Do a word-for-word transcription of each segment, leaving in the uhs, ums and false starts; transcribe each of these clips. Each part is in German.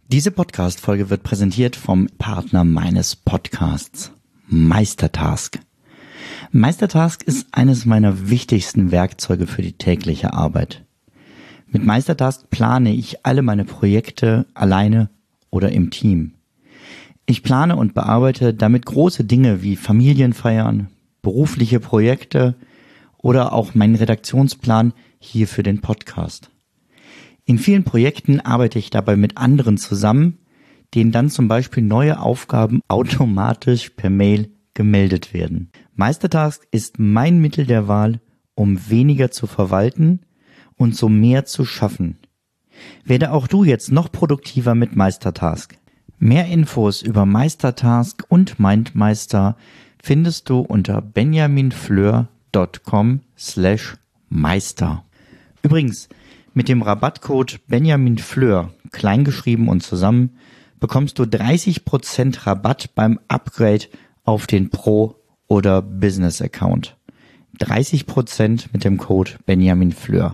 Diese Podcast-Folge wird präsentiert vom Partner meines Podcasts, Meistertask. Meistertask ist eines meiner wichtigsten Werkzeuge für die tägliche Arbeit. Mit Meistertask plane ich alle meine Projekte alleine oder im Team. Ich plane und bearbeite damit große Dinge wie Familienfeiern, berufliche Projekte oder auch meinen Redaktionsplan hier für den Podcast. In vielen Projekten arbeite ich dabei mit anderen zusammen, denen dann zum Beispiel neue Aufgaben automatisch per Mail gemeldet werden. Meistertask ist mein Mittel der Wahl, um weniger zu verwalten und so mehr zu schaffen. Werde auch du jetzt noch produktiver mit Meistertask. Mehr Infos über Meistertask und MindMeister findest du unter benjaminfleur.com slash meister. Übrigens, mit dem Rabattcode benjaminfleur, kleingeschrieben und zusammen, bekommst du dreißig Prozent Rabatt beim Upgrade auf den Pro- oder Business-Account. dreißig Prozent mit dem Code benjaminfleur.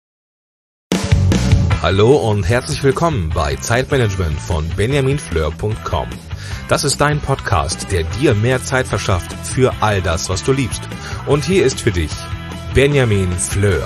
Hallo und herzlich willkommen bei Zeitmanagement von benjamin fleur punkt com. Das ist dein Podcast, der dir mehr Zeit verschafft für all das, was du liebst. Und hier ist für dich Benjamin Fleur.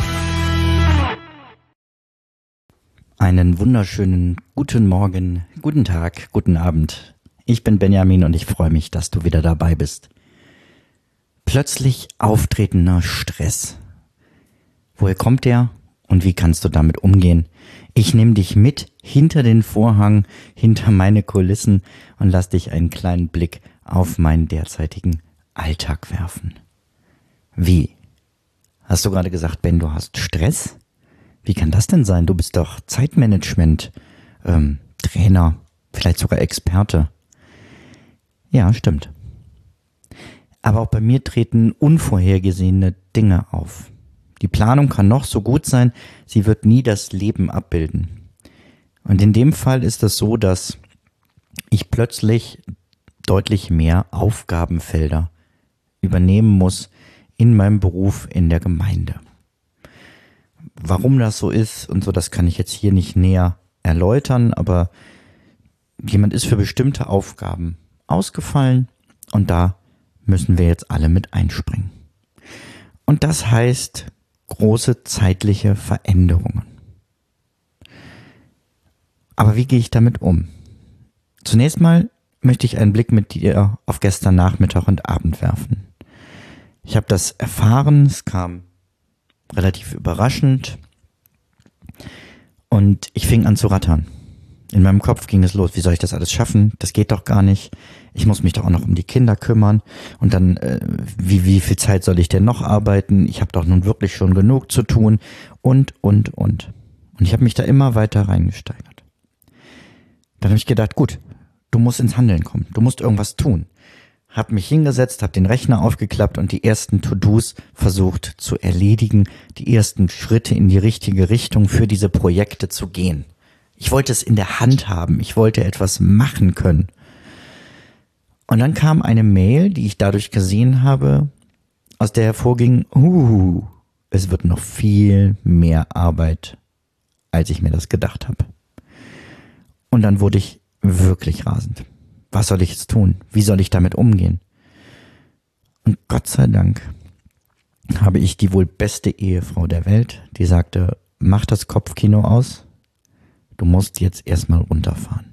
Einen wunderschönen guten Morgen, guten Tag, guten Abend. Ich bin Benjamin und ich freue mich, dass du wieder dabei bist. Plötzlich auftretender Stress. Woher kommt der und wie kannst du damit umgehen? Ich nehme dich mit hinter den Vorhang, hinter meine Kulissen und lass dich einen kleinen Blick auf meinen derzeitigen Alltag werfen. Wie? Hast du gerade gesagt, Ben, du hast Stress? Wie kann das denn sein? Du bist doch Zeitmanagement, ähm, Trainer, vielleicht sogar Experte. Ja, stimmt. Aber auch bei mir treten unvorhergesehene Dinge auf. Die Planung kann noch so gut sein, sie wird nie das Leben abbilden. Und in dem Fall ist es so, dass ich plötzlich deutlich mehr Aufgabenfelder übernehmen muss in meinem Beruf in der Gemeinde. Warum das so ist und so, das kann ich jetzt hier nicht näher erläutern, aber jemand ist für bestimmte Aufgaben ausgefallen und da müssen wir jetzt alle mit einspringen. Und das heißt große zeitliche Veränderungen. Aber wie gehe ich damit um? Zunächst mal möchte ich einen Blick mit dir auf gestern Nachmittag und Abend werfen. Ich habe das erfahren, es kam relativ überraschend und ich fing an zu rattern. In meinem Kopf ging es los, wie soll ich das alles schaffen? Das geht doch gar nicht. Ich muss mich doch auch noch um die Kinder kümmern. Und dann, äh, wie, wie viel Zeit soll ich denn noch arbeiten? Ich habe doch nun wirklich schon genug zu tun. Und, und, und. Und ich habe mich da immer weiter reingesteigert. Dann habe ich gedacht, gut, du musst ins Handeln kommen. Du musst irgendwas tun. Hab mich hingesetzt, hab den Rechner aufgeklappt und die ersten To-Dos versucht zu erledigen, die ersten Schritte in die richtige Richtung für diese Projekte zu gehen. Ich wollte es in der Hand haben, ich wollte etwas machen können. Und dann kam eine Mail, die ich dadurch gesehen habe, aus der hervorging, uh, es wird noch viel mehr Arbeit, als ich mir das gedacht habe. Und dann wurde ich wirklich rasend. Was soll ich jetzt tun? Wie soll ich damit umgehen? Und Gott sei Dank habe ich die wohl beste Ehefrau der Welt, die sagte, mach das Kopfkino aus, du musst jetzt erstmal runterfahren.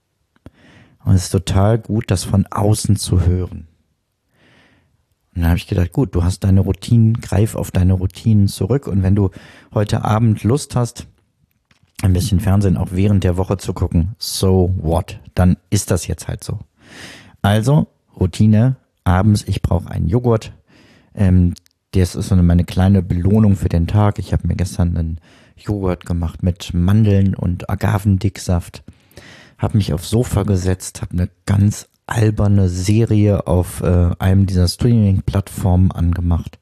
Und es ist total gut, das von außen zu hören. Und dann habe ich gedacht, gut, du hast deine Routinen, greif auf deine Routinen zurück und wenn du heute Abend Lust hast, ein bisschen Fernsehen auch während der Woche zu gucken, so what, dann ist das jetzt halt so. Also, Routine, abends, ich brauche einen Joghurt, ähm, das ist so meine kleine Belohnung für den Tag. Ich habe mir gestern einen Joghurt gemacht mit Mandeln und Agavendicksaft, habe mich aufs Sofa gesetzt, habe eine ganz alberne Serie auf äh, einem dieser Streaming-Plattformen angemacht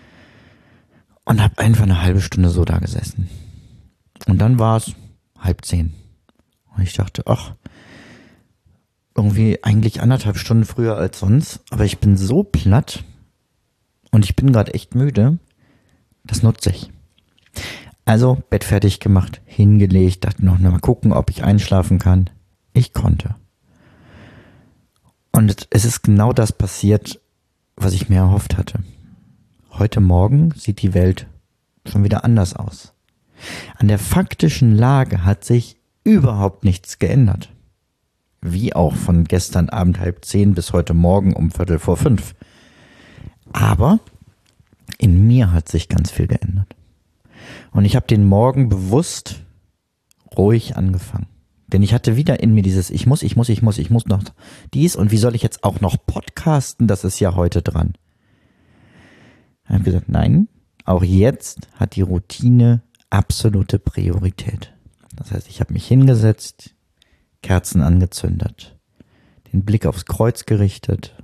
und habe einfach eine halbe Stunde so da gesessen. Und dann war es halb zehn. Und ich dachte, ach, irgendwie eigentlich anderthalb Stunden früher als sonst, aber ich bin so platt und ich bin gerade echt müde, das nutze ich. Also Bett fertig gemacht, hingelegt, dachte noch mal gucken, ob ich einschlafen kann. Ich konnte. Und es ist genau das passiert, was ich mir erhofft hatte. Heute Morgen sieht die Welt schon wieder anders aus. An der faktischen Lage hat sich überhaupt nichts geändert. Wie auch von gestern Abend halb zehn bis heute Morgen um Viertel vor fünf. Aber in mir hat sich ganz viel geändert. Und ich habe den Morgen bewusst ruhig angefangen. Denn ich hatte wieder in mir dieses, ich muss, ich muss, ich muss, ich muss noch dies und wie soll ich jetzt auch noch podcasten, das ist ja heute dran. Ich habe gesagt, nein, auch jetzt hat die Routine absolute Priorität. Das heißt, ich habe mich hingesetzt, Kerzen angezündet, den Blick aufs Kreuz gerichtet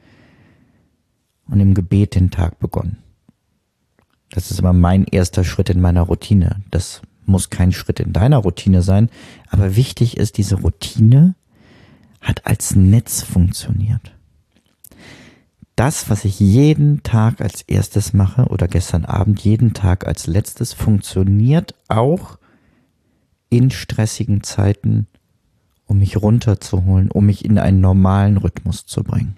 und im Gebet den Tag begonnen. Das ist immer mein erster Schritt in meiner Routine. Das muss kein Schritt in deiner Routine sein, aber wichtig ist, diese Routine hat als Netz funktioniert. Das, was ich jeden Tag als erstes mache oder gestern Abend jeden Tag als letztes, funktioniert auch in stressigen Zeiten, um mich runterzuholen, um mich in einen normalen Rhythmus zu bringen.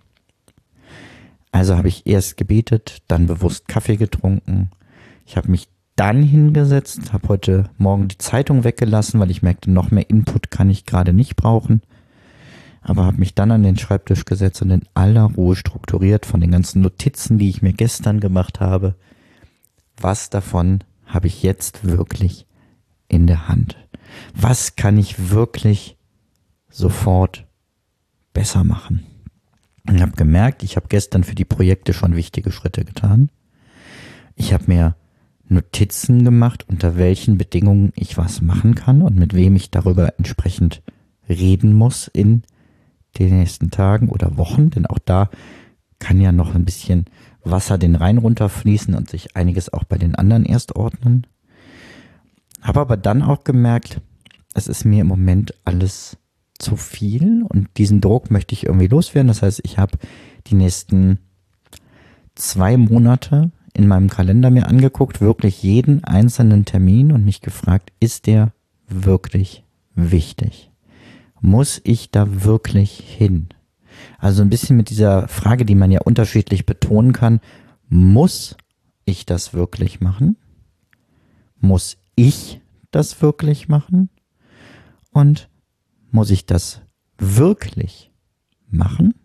Also habe ich erst gebetet, dann bewusst Kaffee getrunken. Ich habe mich dann hingesetzt, habe heute Morgen die Zeitung weggelassen, weil ich merkte, noch mehr Input kann ich gerade nicht brauchen. Aber habe mich dann an den Schreibtisch gesetzt und in aller Ruhe strukturiert von den ganzen Notizen, die ich mir gestern gemacht habe. Was davon habe ich jetzt wirklich in der Hand? Was kann ich wirklich sofort besser machen? Und ich habe gemerkt, ich habe gestern für die Projekte schon wichtige Schritte getan. Ich habe mir Notizen gemacht, unter welchen Bedingungen ich was machen kann und mit wem ich darüber entsprechend reden muss in den nächsten Tagen oder Wochen, denn auch da kann ja noch ein bisschen Wasser den Rhein runterfließen und sich einiges auch bei den anderen erst ordnen. Habe aber dann auch gemerkt, es ist mir im Moment alles zu viel und diesen Druck möchte ich irgendwie loswerden. Das heißt, ich habe die nächsten zwei Monate in meinem Kalender mir angeguckt, wirklich jeden einzelnen Termin und mich gefragt, ist der wirklich wichtig? Muss ich da wirklich hin? Also ein bisschen mit dieser Frage, die man ja unterschiedlich betonen kann, muss ich das wirklich machen? Muss ich das wirklich machen? Und muss ich das wirklich machen?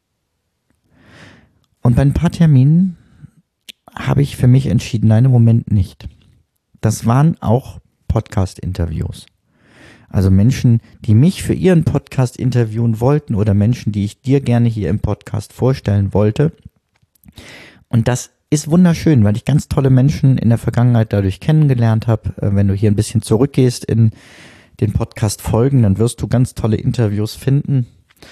Und bei ein paar Terminen habe ich für mich entschieden, nein, im Moment nicht. Das waren auch Podcast-Interviews. Also Menschen, die mich für ihren Podcast interviewen wollten oder Menschen, die ich dir gerne hier im Podcast vorstellen wollte. Und das ist wunderschön, weil ich ganz tolle Menschen in der Vergangenheit dadurch kennengelernt habe. Wenn du hier ein bisschen zurückgehst in den Podcast-Folgen, dann wirst du ganz tolle Interviews finden.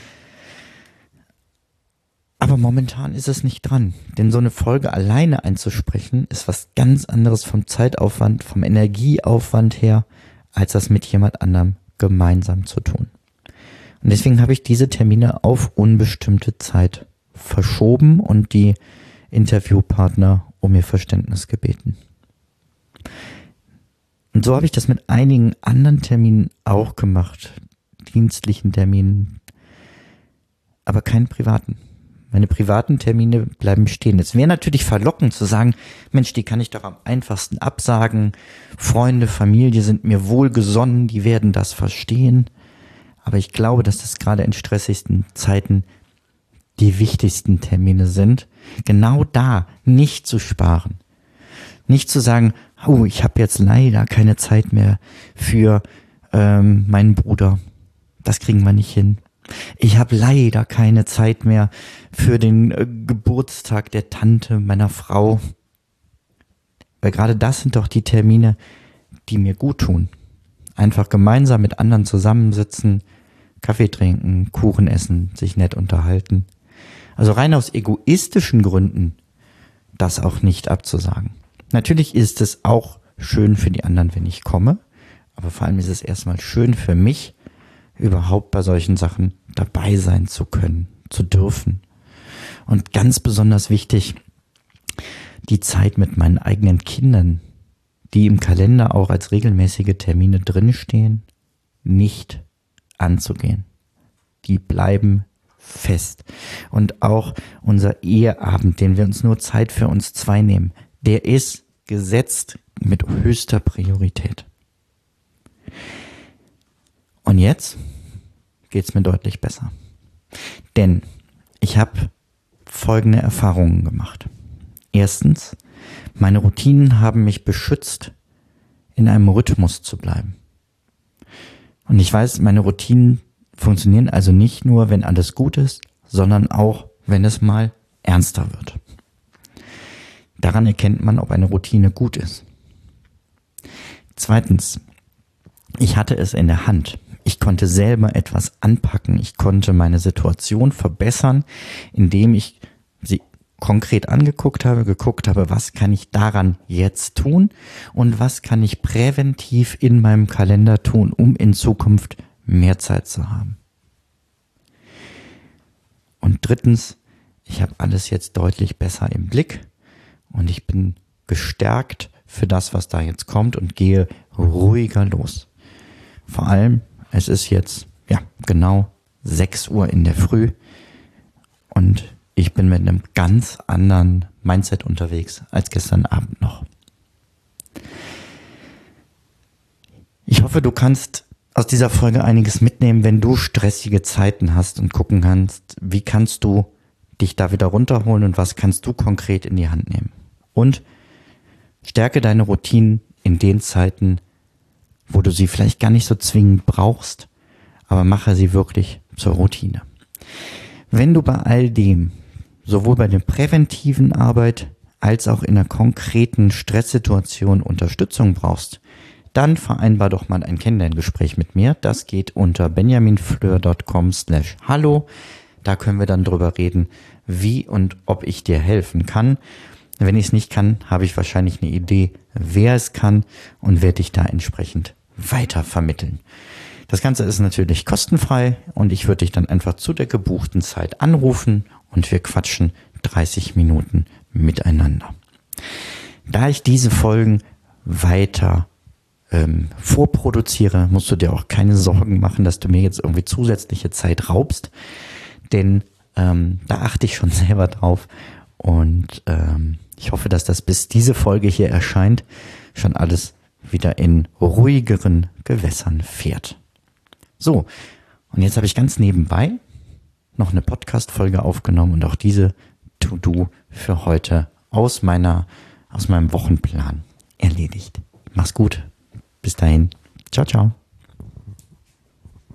Aber momentan ist es nicht dran, denn so eine Folge alleine einzusprechen, ist was ganz anderes vom Zeitaufwand, vom Energieaufwand her, als das mit jemand anderem gemeinsam zu tun. Und deswegen habe ich diese Termine auf unbestimmte Zeit verschoben und die Interviewpartner um ihr Verständnis gebeten. Und so habe ich das mit einigen anderen Terminen auch gemacht, dienstlichen Terminen, aber keinen privaten. Meine privaten Termine bleiben stehen. Es wäre natürlich verlockend zu sagen, Mensch, die kann ich doch am einfachsten absagen. Freunde, Familie sind mir wohlgesonnen, die werden das verstehen. Aber ich glaube, dass das gerade in stressigsten Zeiten die wichtigsten Termine sind. Genau da nicht zu sparen. Nicht zu sagen, oh, ich habe jetzt leider keine Zeit mehr für ähm, meinen Bruder. Das kriegen wir nicht hin. Ich habe leider keine Zeit mehr für den äh, Geburtstag der Tante meiner Frau. Weil gerade das sind doch die Termine, die mir gut tun. Einfach gemeinsam mit anderen zusammensitzen, Kaffee trinken, Kuchen essen, sich nett unterhalten. Also rein aus egoistischen Gründen das auch nicht abzusagen. Natürlich ist es auch schön für die anderen, wenn ich komme, aber vor allem ist es erstmal schön für mich, überhaupt bei solchen Sachen dabei sein zu können, zu dürfen. Und ganz besonders wichtig, die Zeit mit meinen eigenen Kindern die im Kalender auch als regelmäßige Termine drinstehen, nicht anzugehen. Die bleiben fest. Und auch unser Eheabend, den wir uns nur Zeit für uns zwei nehmen, der ist gesetzt mit höchster Priorität. Und jetzt geht's mir deutlich besser. Denn ich habe folgende Erfahrungen gemacht. Erstens, meine Routinen haben mich beschützt, in einem Rhythmus zu bleiben. Und ich weiß, meine Routinen funktionieren also nicht nur, wenn alles gut ist, sondern auch, wenn es mal ernster wird. Daran erkennt man, ob eine Routine gut ist. Zweitens, ich hatte es in der Hand. Ich konnte selber etwas anpacken. Ich konnte meine Situation verbessern, indem ich sie konkret angeguckt habe, geguckt habe, was kann ich daran jetzt tun und was kann ich präventiv in meinem Kalender tun, um in Zukunft mehr Zeit zu haben. Und drittens, ich habe alles jetzt deutlich besser im Blick und ich bin gestärkt für das, was da jetzt kommt und gehe ruhiger los. Vor allem, es ist jetzt ja genau sechs Uhr in der Früh und ich bin mit einem ganz anderen Mindset unterwegs als gestern Abend noch. Ich hoffe, du kannst aus dieser Folge einiges mitnehmen, wenn du stressige Zeiten hast und gucken kannst, wie kannst du dich da wieder runterholen und was kannst du konkret in die Hand nehmen. Und stärke deine Routinen in den Zeiten, wo du sie vielleicht gar nicht so zwingend brauchst, aber mache sie wirklich zur Routine. Wenn du bei all dem, sowohl bei der präventiven Arbeit als auch in einer konkreten Stresssituation Unterstützung brauchst, dann vereinbar doch mal ein Kennenlerngespräch mit mir. Das geht unter benjaminfleur.com slash hallo. Da können wir dann drüber reden, wie und ob ich dir helfen kann. Wenn ich es nicht kann, habe ich wahrscheinlich eine Idee, wer es kann und werde dich da entsprechend weiter vermitteln. Das Ganze ist natürlich kostenfrei und ich würde dich dann einfach zu der gebuchten Zeit anrufen und wir quatschen dreißig Minuten miteinander. Da ich diese Folgen weiter ähm, vorproduziere, musst du dir auch keine Sorgen machen, dass du mir jetzt irgendwie zusätzliche Zeit raubst, denn ähm, da achte ich schon selber drauf und ähm, ich hoffe, dass das bis diese Folge hier erscheint, schon alles wieder in ruhigeren Gewässern fährt. So, und jetzt habe ich ganz nebenbei noch eine Podcast-Folge aufgenommen und auch diese To-Do für heute aus meiner, aus meinem Wochenplan erledigt. Mach's gut. Bis dahin. Ciao, ciao.